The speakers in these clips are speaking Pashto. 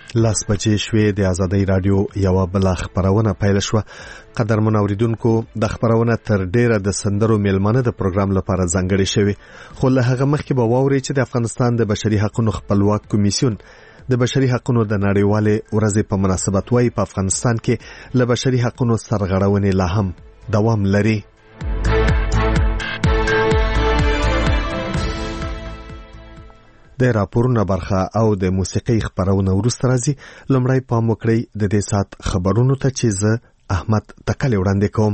لاس بجې شوې د ازادۍ رادیو یو بل خبرونه پیل شو. قدرمن اوریدونکو د خبرونه تر ډیره د سندرو میلمانه د پروګرام لپاره ځانګړي شوی، خو له هغه مخکې به واوري چې د افغانستان د بشري حقوقو خپلواک کمیسیون د بشري حقوقو د نړیوالې ورځې په مناسبت وايي په افغانستان کې له بشري حقوقو سرغړونې لا هم دوام لري. د راپورونو برخه او د موسیقي خبرونه ورسته راځي. لومړی پام وکړئ د دې سات خبرونو ته چې زه احمد تکل وړاندې کوم.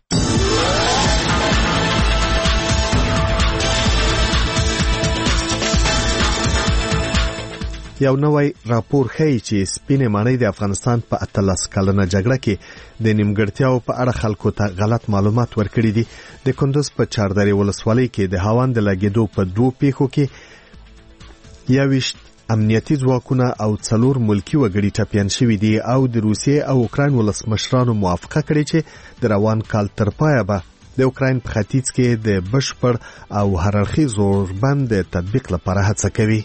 یو نوی راپور ښیي چې سپینې ماڼۍ د افغانستان په 18 کلنه جګړه کې د نیمګړتیاو په اړه خلکو ته غلط معلومات ورکړي دي. د کندوز په چاردرې ولسوالۍ کې د هاوان د لګیدو په 2 پیښو کې 21 امنیتي ځواکونه او 4 ملکی وګړي ټپیان شوي دي او د روسیې او اوکراین ولسمشرانو موافقه کړې چې د روان کال تر پایه به د اوکراین په ختیځ کې د بشپړ او هررخي زوربند د تطبیق لپاره هڅه کوي.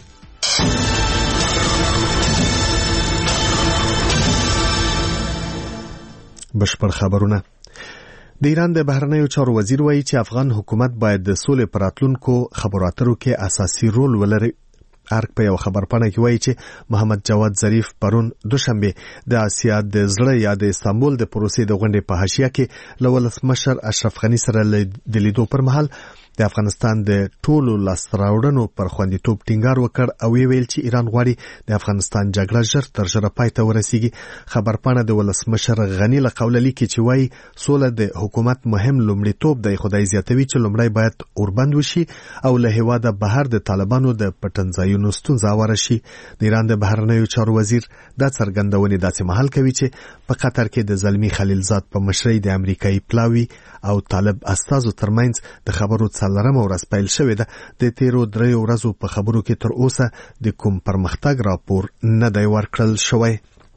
بشپړ خبرونه. د ایران د بهرنیو چارو وزیر وایي چې افغان حکومت باید د سولې پر راتلونکو خبرو اترو کې اساسي رول ولري. ارګ په یو خبرپاڼه کې وایي چې محمد جواد ظریف پرون دوشنبه د آسیا د زړه یا د استانبول د پروسې د غونډې په حاشیه کې له ولسمشر اشرف غنی سره د لیدو پر مهال د افغانستان د ټولو لاسراوړنو پر خوندیتوب ټینګار وکړ او ویل چې ایران غواړي د افغانستان جګړه ژر تر ژره پای ته ورسیږي. خبرپاڼه د ولسمشر غنی له قوله لیکي چې وایي سوله د حکومت مهم لومړیتوب دی، خدای زیاتوي چې لومړی باید اوربند وشي او له هیواده بهر د طالبانو د پټنځایونو ستونزه واره شي. د ایران د بهرنیو چارو وزیر دا څرګندونې داسې مهال کوي چې په قطر کې د زلمی خلیلزاد په مشرۍ د امریکایي پلاوي او طالب استازو ترمنځ د خبرو څلورمه ورځ پیل شوې ده. د تیرو 3 ورځو په خبرو کې تر اوسه د کوم پرمختګ راپور نه دی ورکړل شوی.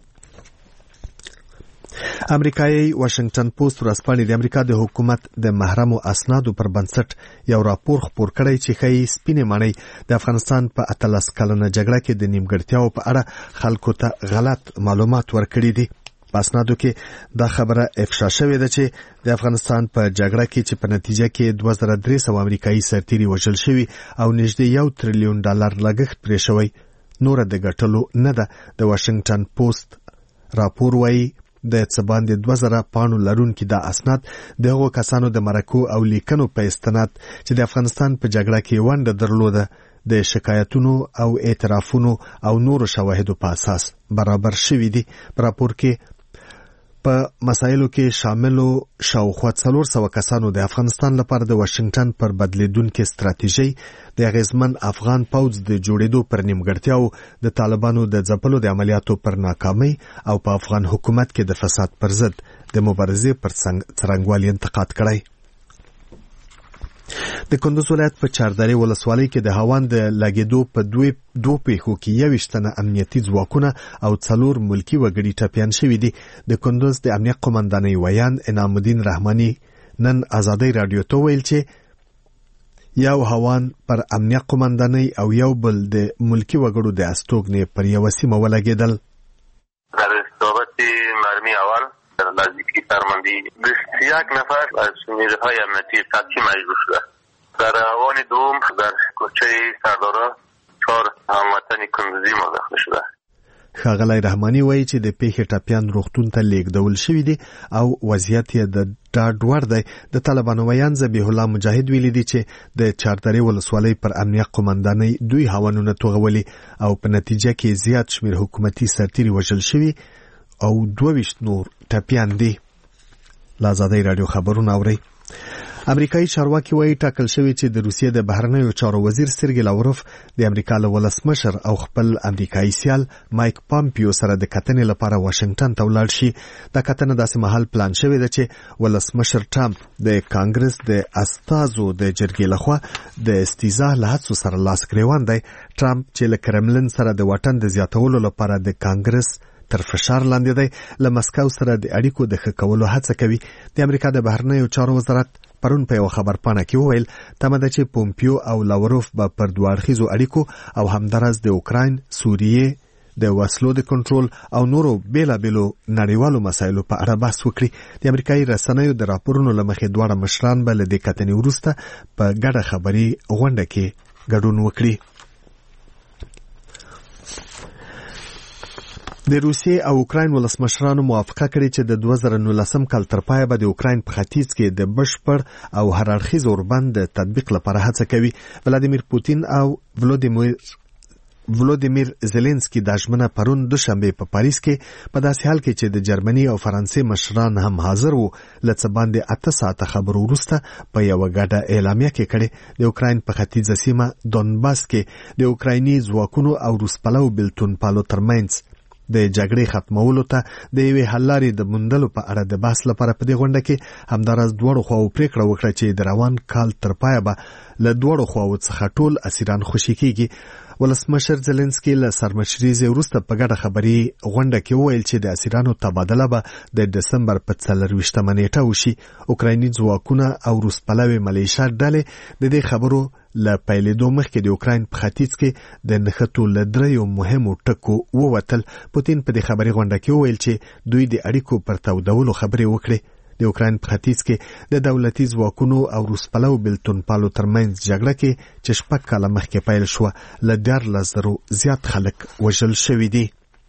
امریکایي واشنگټن پوسټ ورځپاڼې د امریکا د حکومت د محرمو اسنادو پر بنسټ یو راپور خپور کړی چې ښیي سپینې ماڼۍ د افغانستان په 18 کلنه جګړه کې د نیمګړتیاو په اړه خلکو ته غلط معلومات ورکړي دي. په اسنادو کې دا خبره افشا شوې ده چې د افغانستان په جګړه کې چې په نتیجه کې 2300 امریکایي سرتیري وژل شوي او نږدې $1 تریلیون لګښت پرې شوی نور د ګټلو نه ده. د واشنگټن پوسټ راپور وایي د څه باندې 2000 پاڼو لرونکي دا اسناد د هغو کسانو د مرکو او لیکنو په استناد چې د افغانستان په جګړه کې ونډه درلوده د شکایتونو او اعترافونو او نورو شواهدو په اساس برابر شوي دي. په راپور کې په مسایلو کې شاملو شاوخوا 400 کسانو د افغانستان لپاره د واشنگټن پر بدلیدونکو ستراتیژي د اغیزمن افغان پوځ د جوړېدو پر نیمګړتیاو، د طالبانو د ځپلو د عملیاتو پر ناکامۍ او په افغان حکومت کې د فساد پر ضد د مبارزې پر څرنګوالي انتقاد کړی. د کندوز ولایت په چاردرې ولسوالۍ کې د هاوان د لګیدو په 2 پیښو کې 21 تنه امنیتي ځواکونه او 4 ملکی وګړي ټپیان شوي دي. د کندوز د امنیت قومندانۍ ویان انعام الدین رحماني نن ازادۍ رادیو ته ویل چې یو هاوان پر امنیت قومندانۍ او یو بل د ملکی وګړو د استوګنې پر یو سیمه ولګیدل. در استفاده مرمی اول در نزدیکی سرمندی 21 نفر از نیروهای امنیتی قطعی مجروح شده. در آوان دوم در کوچه سردارا 4 هموطن کندوزی مداخله شده. ښاغلی رحماني وایي چې د پیښې ټپیان روغتون ته لیږدول شوي دي او وضعیت یې د ډاډ وړ دی. د طالبانو ویان ذبیح الله مجاهد ویلي دي چې د چاردرې ولسوالۍ پر امنیت قومندانۍ 2 هاوانونه توغولي او په نتیجه کې زیات شمیر حکومتي سرتیري وژل شوي او 22 نور ټپیان دي. له ازادۍ رادیو خبرونه اورئ. امریکایي چارواکي وایي ټاکل شوی چې د روسیې د بهرنیو چارو وزیر سرګی لاوروف د امریکا له ولسمشر او خپل امریکایي سیال مایک پامپیو سره د کتنې لپاره واشنگټن ته ولاړ شي. دا کتنه داسې مهال پلان شوې ده چې ولسمشر ټرمپ د کانګرس د استازو د جرګې لخوا د استیزا له هڅو سره لاس ګریوان دی. ټرمپ چې له کرملن سره د واټن د زیاتولو لپاره د کانګرس تر فشار لاندې دی، له مسکو سره د اړیکو د ښه کولو هڅه کوي. د امریکا د بهرنیو چارو وزارت پرون په یو خبرپاڼه کې وویل تمه ده چې پومپیو او لاوروف به پر 2 اړخیزو اړیکو او همدارس د اوکراین، سوریې، د وسلو د کنټرول او نورو بیلابیلو نړیوالو مسایلو په اړه بحث وکړي. د امریکایي رسنیو د راپورونو له مخې دواړه مشران به له دې کتنې وروسته په ګډه خبري غونډه کې ګډون وکړي. د روسیې او اوکراین ولسمشرانو موافقه کړې چې د 2019 کال تر پایه به د اوکراین په ختیځ کې د بشپړ او هر اړخیز اوربند د تطبیق لپاره هڅه کوي. ولادیمیر پوتین او ولودیمیر زيلنسکي د ژمنه پرون دوشنبه په پاریس کې په داسې حال کې چې د جرمني او فرانسې مشران هم حاضر وو لڅ باندې 8 ساعته خبرو وروسته په یو غاډه اعلامیه کې کړي. د اوکراین په ختیځه سیمه دونباس کې د اوکرایني ځواکونو او روسپلو بلتون پالو ترمنځ د جګړې ختمولو ته د یوې حل لارې د موندلو په اړه د بحث لپاره په دې غونډه کې همداراز دواړو خواو پریکړه وکړه چې د روان کال تر پایه به له دواړو خواو څخه ټول اسیران خوشي کیږي. ولسمشر زيلنسکي له سرمشريزه وروسته په ګډه خبري غونډه کې وویل چې د اسیرانو تبادله به د دسمبر په 24 نیټه وشي. اوکرایني ځواکونه او روسپلوي ملیشیا ډلې د دې خبرو له پیلېدو مخکې د اوکراین په ختیځ کې د نښتو له دریو مهمو ټکو ووتل. پوتین په دې خبري غونډه کې وویل چې دوی د اړیکو پر تودولو خبرې وکړي. د اوکراین په ختیځ کې د دولتي ځواکونو او روسپلو بلتون پالو ترمنځ جګړه کې چې 6 کاله مخکې پیل شو له 14,000 زیات خلک وژل شوي دي.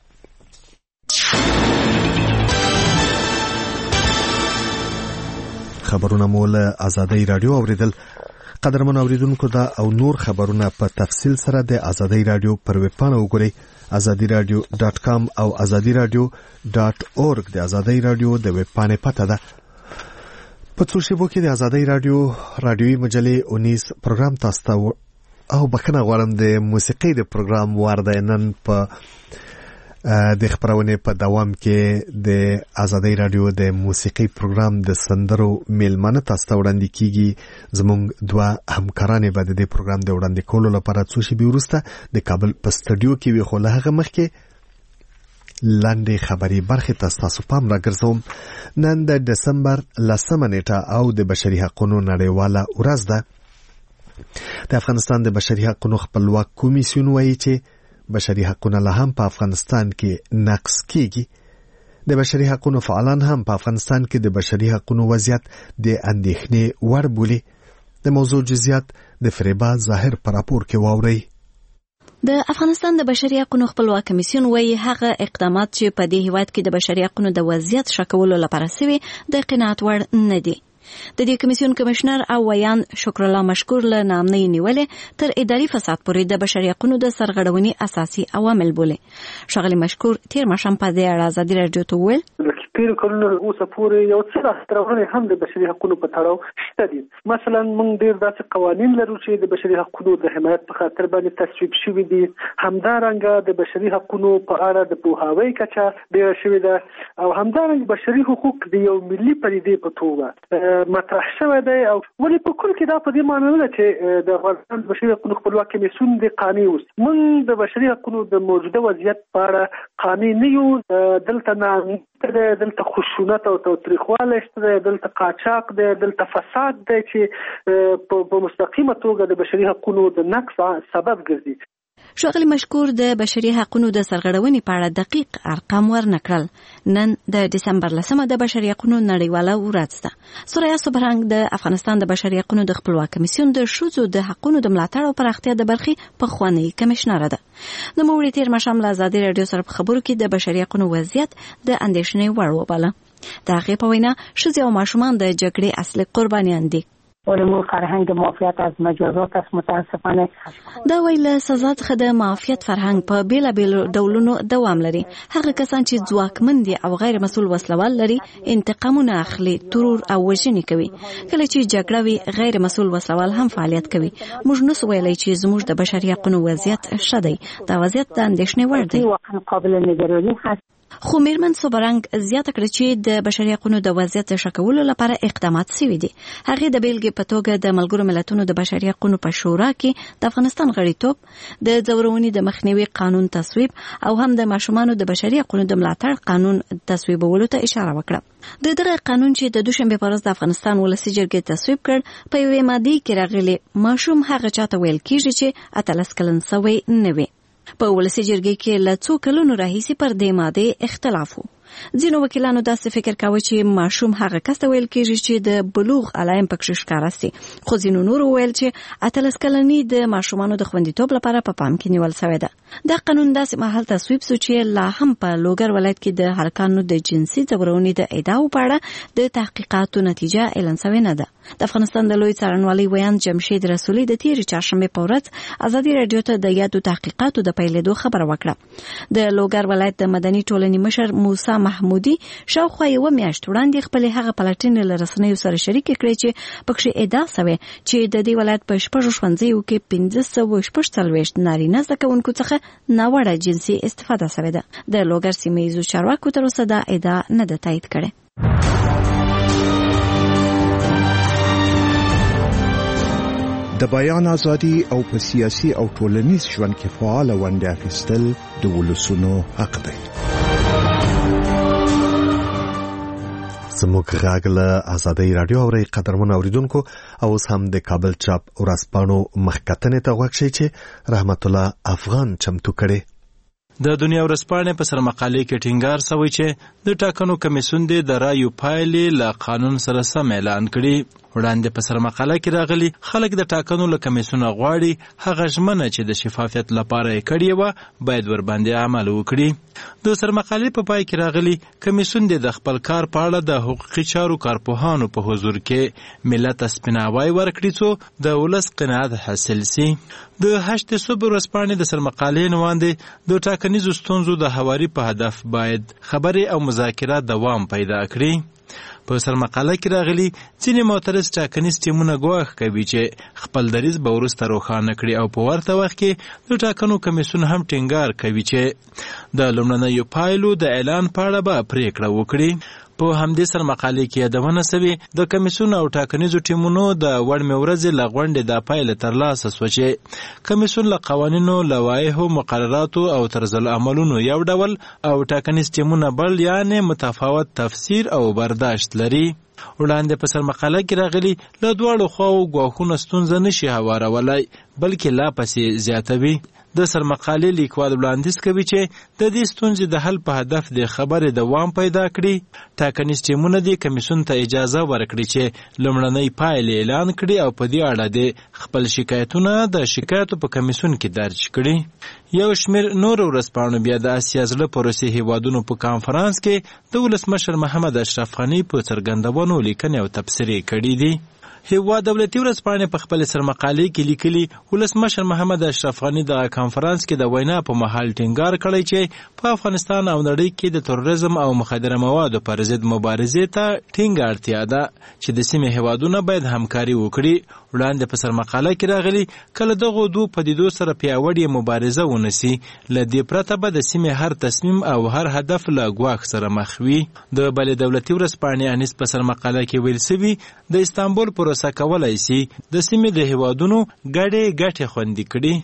خبرونه مو له آزادۍ رادیو اوریدل. قدرمن اوریدونکو دا او نور خبرونه په تفصیل سره د آزادۍ رادیو پر ویب پاڼه وګورئ azadiradio.com او azadiradio.org. د آزادۍ رادیو د ویب پاڼې پته ده. په څو شیبو کې د آزادۍ رادیوي مجلې 19 پروګرام تاسو ته او بخنه غواړم د موسیقۍ د پروګرام وارده نن په د خبرونه په دوام کې د آزادۍ رادیو د موسیقي پروګرام د سندرو میلمانه تاسو ته وړاندې کیږي. زموږ دوه همکاران به د دې پروګرام د وړاندې کولو لپاره څو شیبې وروسته د کابل په سټوډیو کې وي، خو له هغه مخکې لاندې خبري برخې تاسو پام راګرځوم. نن د دسمبر 10 نیټه او د بشري حقوقو نړیواله ورځ ده. د افغانستان د بشري حقوقو خپلواک کمیسیون وایي چې بشري حقوقونه لا هم په افغانستان کې نقض کیږي. د بشري حقوقو فعالان هم په افغانستان کې د بشري حقوقو وضعیت د اندېښنې وړ بولي. د موضوع جزئیات د فریبا ظاهر پر راپور کې واوري. د افغانستان د بشري حقوقو خپلواک کمیسیون وایي هغه اقدامات چې په دې هیواد کې د بشري حقوقو د وضعیت شکولو لپاره سوي د قناعت وړ نه دي. د دې کمیسیون کمشنر او ویان شکر الله مشکور له نامنۍ نیولې تر اداري فساد پورې د بشري حقوقو د سرغړونې اساسي عوامل بولي. شغلی مشکور تیر ماښام په دې اړه آزادي رادیو ته وویل تیر کلونه اوسه پورې یو څه راسترونه هم د بشري حقوقو په تړاو شته دي. مثلا موږ ډیر داسې قوانين لرو چې د بشري حقوقو د حمایت په خاطر باندې تصویب شوي دي. همدارنګه د بشري حقوقو په اړه د پوهاوی کچه ډیر شوي ده او همدارنګه بشري حقوق د یو ملي پدیدې په توګه مطرح شوی دی. او ولې په کل کې دا په دې معنی نه چې د افغانستان بشري حقوقو خپلواک کمیسیون د قانوني اوس موږ د بشري حقوقو د موجوده وضعیت په اړه قانوني نه یو. دلته نه دلته خشونت او تاریخواله شته، دلته قاچاق دی، دلته فساد دی چې په مستقیمه توګه د بشري حقوقو د نقص سبب ګرځي. شغلی مشکور د بشري حقوقو د سرغړونې په اړه دقیق ارقام ورنکړل. نن د دسمبر 10 د بشري حقوقو نړیواله ورځ ده. سوریا صبرنګ د افغانستان د بشري حقوقو د خپلواک کمیسیون د ښځو د حقوقو د ملاتړ او پراختیا د برخې په خوانی کمشنر ده. د موړي تیر مشام له آزادي رادیو سره په خبرو کې د بشري حقوقو وضعیت د اندېښنې وړ وباله. د هغې په وینا ښځې او ماشومان د جګړې اصلي قربانیان دي. علوم فرهنگ معافیت از مجازات است. متاسفانه دا ویل سزا څخه د معافیت فرهنګ په بیلابیلو ډولونو دوام لري. هغه کسان چې ځواکمن دي او غیر مسؤل وسلوال لري انتقامونه اخلي، ترور او وژنې کوي. کله چې جګړه وي غیر مسؤل وسلوال هم فعالیت کوي. موږ نو ویلای چې زموږ د بشري حقوقو وضعیت ښه دی. دا وضعیت د اندېښنې وړ دی. واقعا قابل نگرانی هست. خو میرمن صبرنګ زیاته کړه چې د بشري حقوقو د وضعیت شکولو لپاره اقدامات شوي دي. هغه د بیلګې په توګه د ملګرو ملتونو د بشري حقوقو په شورا کې د افغانستان غړیتوب، د ځورونې د مخنیوي قانون تصویب او هم د ماشومانو د بشري حقوقو د ملاتړ قانون تصویبولو ته اشاره وکړه. د دغه قانون چې د دوشنبه په ورځ د افغانستان ولسی جرګې تصویب کړ په یوې ماده کې راغلي ماشوم هغه چاته ویل کیږي چې 18 کلن سوی نه وي. په ولسي جرګې کې له څو کلونو راهیسې پر دې ماده اختلاف و. ځینو وکیلانو داسې فکر کاوه چې ماشوم هغه کس ته ویل کېږي چې د بلوغ علایم پکې ښکاره سي، خو ځینو نورو ویل چې 18 کلنۍ د ماشومانو د خوندیتوب لپاره په پام کې نیول شوې ده. دا قانون داسې مهال تصویب شو چې لا هم په لوګر ولایت کې د هلکانو د جنسي ځورونې د ادعاو په اړه د تحقیقاتو نتیجه اعلان شوې نه ده. د افغانستان د لوی څارنوالۍ ویاند جمشید رسولي د تېرې چهارشنبې په ورځ ازادي راډیو ته د یادو تحقیقاتو د پیلېدو خبره وکړه. د لوګر ولایت د مدني ټولنې مشر موسی محمودي شاوخوا یوه میاشت وړاندې خپلې هغه پلټنې له رسنیو سره شریکې کړې چې پکې ادعا شوې چې د دې ولایت په 6 ښوونځیو کې 1546 نارینه زده کوونکو څخه ناوړه جنسي استفاده شوې ده. د لوګر سیمه ییزو چارواکو تر اوسه دا ادعا نه ده تایید کړې. د بیان ازادي او په سیاسي او ټولنیز ژوند کې فعال ونډه اخیستل د ولسونو حق دی. زموږ غږ له ازادي راډیو اوري قدرمن اوریدونکو او اوس هم د کابل چاپ ورځپاڼو مخکتنې ته غوښتي چې رحمت الله افغان چمتو کړي. د دنیا ورځپاڼې په سر مقالې کې ټینګار شوی چې د ټاکنو کمیسیون د رایو پایلې له قانون سره سم اعلان کړي. وړاندې په سر مقاله کې راغلي خلک د ټاکنو له کمیسیونه غواړي هغه ژمنه چې د شفافیت لپاره یې کړې وه باید ورباندې عمل وکړي. د سر مقالې په پای کې راغلي کمیسیون د خپل کار په اړه د حقوقي چارو کارپوهانو په حضور کې ملت سپیناوی ورکړي څو د ولس قناعت حاصل سي. د 8 صبح ورځپاڼې د سر مقالې نواندې د ټاکنیزو ستونزو د هواري په هدف باید خبرې او مذاکرات دوام پیدا کړي. په سر مقاله کې راغلي ځینې معترض ټاکنیز ټیمونه ګواښ کوي چې خپل دریځ به وروسته روښانه کړي او په ورته وخت کې د ټاکنو کمیسیون هم ټینګار کوي چې د لومړنیو پایلو د اعلان په اړه به پریکړه وکړي. په همدې سر مقالې کې یادونه شوې د کمیسیون او ټاکنیزو ټیمونو د وړمې ورځې له غونډې دا پایله ترلاسه شوه چې کمیسیون له قوانینو، لوایحو، مقرراتو او طرزالعملونو یو ډول او ټاکنیز ټیمونه بل، یعنې متفاوت تفسیر او برداشت لري. وړاندې په سر مقاله کې راغلي له دواړو خواو ګواښونه ستونزه نشي هوارولای بلکې لا پسې زیاتوي. د سر مقالې لیکوال وړاندیز کوي چې د دې ستونزې د حل په هدف د خبرې دوام پیدا کړي. ټاکنیز ټیمونه د کمیسیون ته اجازه ورکړي چې لومړنۍ پایلې اعلان کړي او په دې اړه د خپل شکایتونه د شکایتو په کمیسیون کې درج کړي. یو شمېر نور ورځپاڼو بیا د اسیا زړه پروسې هیوادونو په کانفرانس کې د ولسمشر محمد اشرف غني په څرګندونو لیکنې او تبصرې کړي دي. هیواد دولتي ورځپاڼې په خپل سر مقالې کې لیکلي ولسمشر محمد اشرف غني د کانفرانس کې د وینا په مهال ټینګار کړی چې په افغانستان او نړۍ کې د تروریزم او مخدره موادو پر ضد مبارزې ته ټینګه اړتیا ده چې د سیمې هیوادونه باید همکاري وکړي. وړاندې په سر مقاله کې راغلي کله دغو دوه پدیدو سره پیاوړې مبارزه ونسي له دې پرته به د سیمې هر تصمیم او هر هدف له ګواښ سره مخ وي. د بلې دولتي ورځپاڼې انیس په سر مقاله کې ویل سوي د استانبول پروسه کولای سي د سیمې د هیوادونو ګټې خوندي کړي.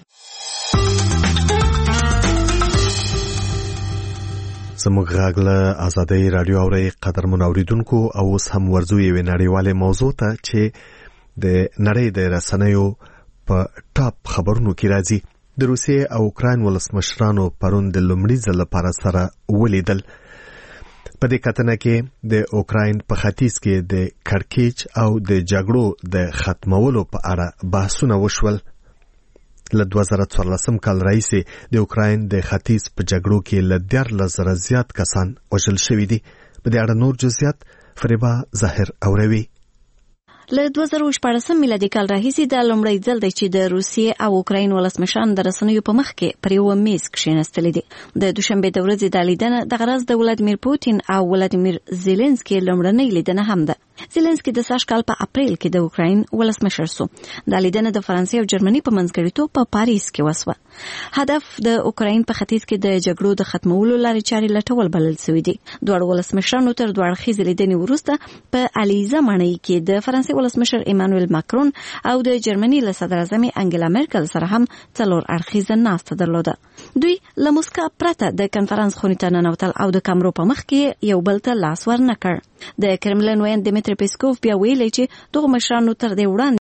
زموږ غږ له ازادي راډیو اوري قدرمن اوریدونکو او اوس هم ورځو یوې نړیوالې موضوع ته چې د نړۍ د رسنیو په ټاپ خبرونو کې راځي. د روسیې او اوکراین ولسمشرانو پرون د لومړي ځل لپاره سره ولیدل. په دې کتنه کې د اوکراین په ختیځ کې د کرکیچ او د جګړو د ختمولو په اړه بحثونه وشول. له 2014 کال راهیسې د اوکراین د ختیځ په جګړو کې له 14,000 زیات کسان وژل شوي دي. په دې اړه نور جزئیات فریبا ظاهر اوروي. له 2014 میلادي کال راهیسې د لومړي ځل دی چې د روسیې او اوکراین ولسمشران د رسنیو په مخ کې پر یوه میز کښېنستلي دي. د دوشنبې د ورځې دا لیدنه د غرض د ولادیمیر پوتین او ولادیمیر زيلنسکي لومړنۍ لیدنه هم ده. زيلنسکي د سږ کال په اپریل کې د اوکراین ولسمشر شو. دا لیدنه د فرانسې او جرمني په منځګړیتوب په پاریس کې وسوه. هدف د اوکراین په ختیځ کې د جګړو د ختمولو لارې چارې لټول بلل شوي دي. دواړو ولسمشرانو تر دوه اړخیزې لیدنې وروسته په الیزه ماڼۍ کې د فرانسې ولسمشر ایمانوئل ماکرون او د جرمني له صدراعظم انګلا مرکل سره هم څلور اړخیزه ناسته درلوده. دوی له موسکا پرته د کنفرانس خونې ته ننوتل او د کامرو په مخ کې یو بل ته لاس ورنکړ. د کرملین ویاند دمیتری پیسکوف بیا ویلي چې دغه مشرانو تر دې وړاندې